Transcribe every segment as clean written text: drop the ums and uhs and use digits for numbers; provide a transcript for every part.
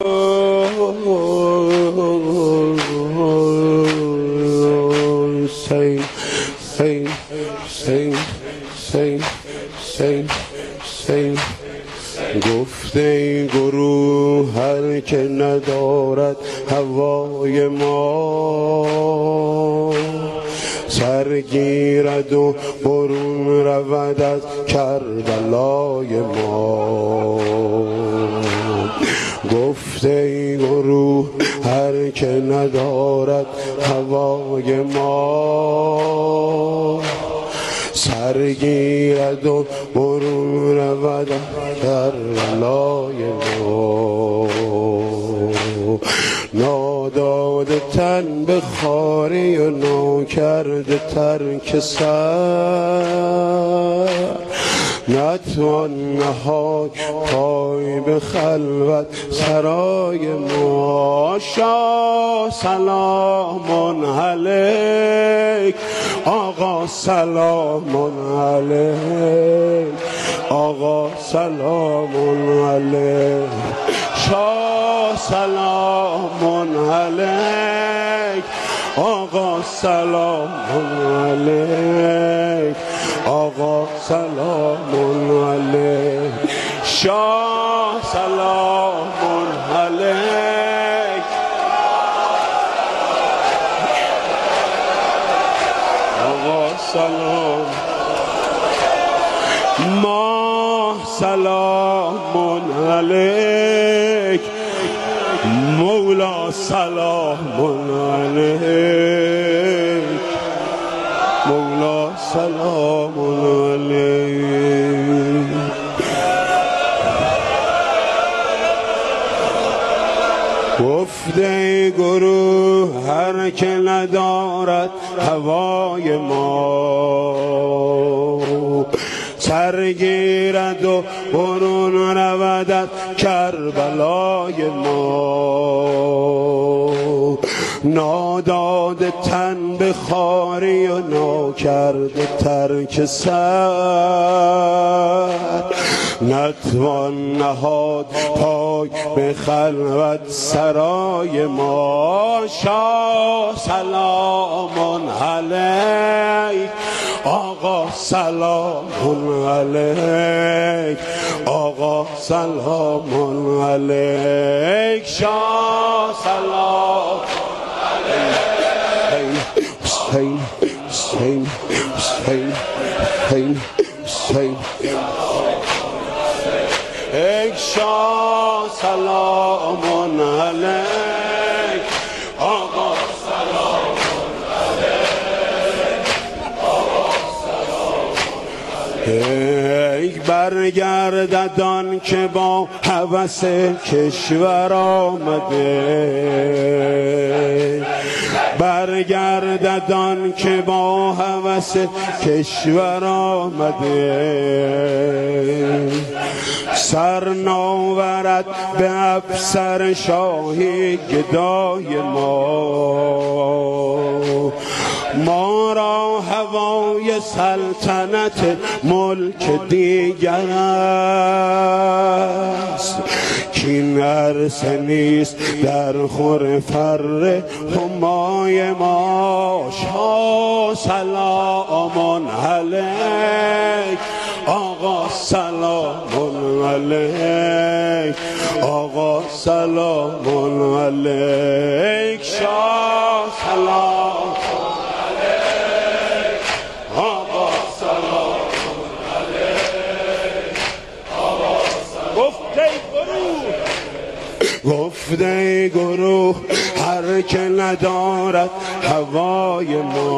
گفته این گروه هر که ندارد هوای ما سرگیرد و برون رود از کربلای ما. گفته این گروه هر که ندارد هوای ما سرگیرد و برون رود در لای ما. ناداده تن به خاری و ناکرده ترک سر نتوان نهاد پای به خلوت سرای ما. شاه سلام علیک آقا سلام علیک آقا سلام علیک شاه سلام علیک آقا سلام علیک آقا سلام علیک شاه سلام علیک آقا سلام ما سلام علیک مولا سلام علیک مولا سلام علیک. گفته گروه هر که ندارد هوای ما سرگیرد و برون رود از کربلای ما. ناداده تن به خاری و ناکرده ترک سر نتوان نهاد پای به خلوت سرای ما. شاه سلام علیک آقا سلام علیک آقا سلام علیک شاه سلام حسین حسین حسین حسین حسین ای شاه سلام علیک آقا سلام علیک آقا سلام علیک. برگرددان که با هوس کشور آمده برگرددان که با هوس کشور آمده سر ناورد به افسر شاهی گدای ما را هوای سلطنت ملک دیگر است کین عرصه نیست در خور فر همای ما. شاه سلام علیک آقا سلام علیک آقا سلام علیک شاه سلام علیک آقا سلام علیک آقا سلام. گفته گروه هر که ندارد هوای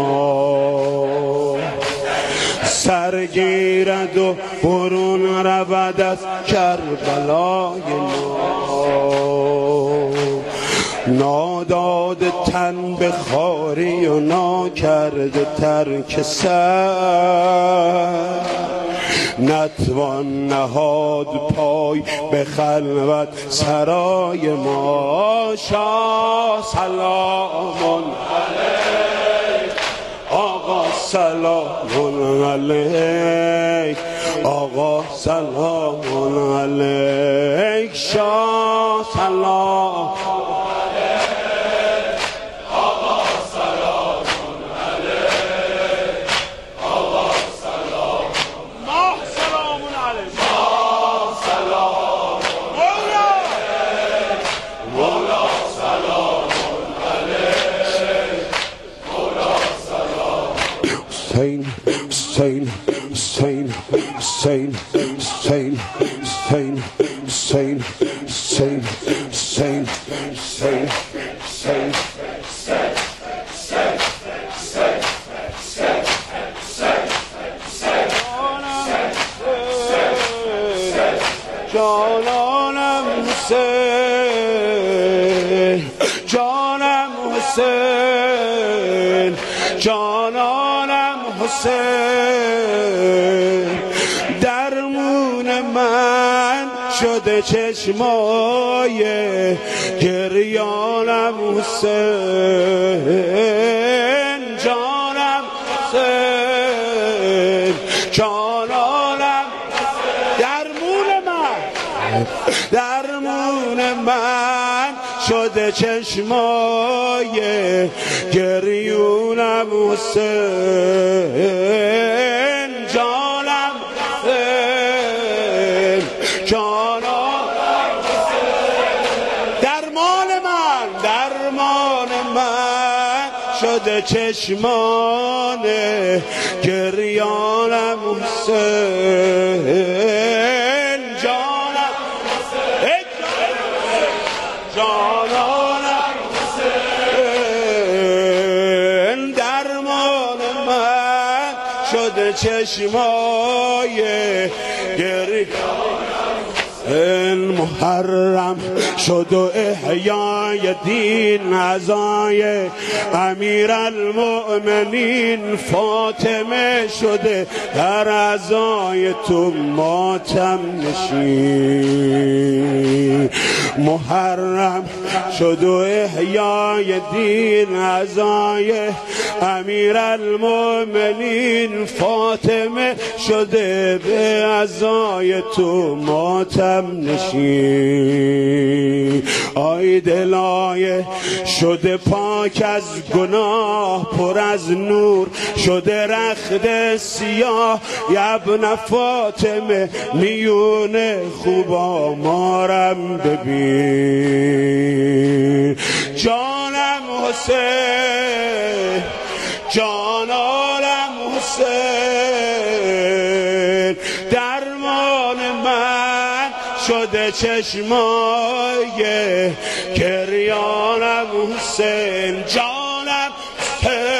ما سرگیرد و برون رود از کربلای ما. ناداده تن به خاری و ناکرده ترک سر نتوان نهاد پای به خلوت سرای ما. شاه سلام علیک آقا سلام علیک آقا سلام علیک شاه سلام Hussein, Hussein, Hussein, Hussein, Hussein, Hussein, Hussein, Hussein, Hussein, Hussein, جانانم حسین، جانم حسین، جانانم حسین، درمون من شده چشمای گریانم حسین، جانم حسین، جانانم درمون من شده چشمای گریونم حسین، جانم حسین، جانم درمان من شده چشمان گریانم حسین، جانم جانانم حسین، درمان من شده چشمای این محرم شد و احیای دین عزای امیرالمؤمنین فاطمه شده در عزای تو ماتم نشین، محرم شد و احیای دین عزای امیرالمؤمنین فاطمه شده به عزای تو ماتم نشین، آی دلای شده پاک از گناه پر از نور شده رخت سیاه، ابن فاطمه میون خوبا مارم ببین، جانم حسین، جانانم حسین، درمان من شده چشمای گریانم حسین، جانم حسین.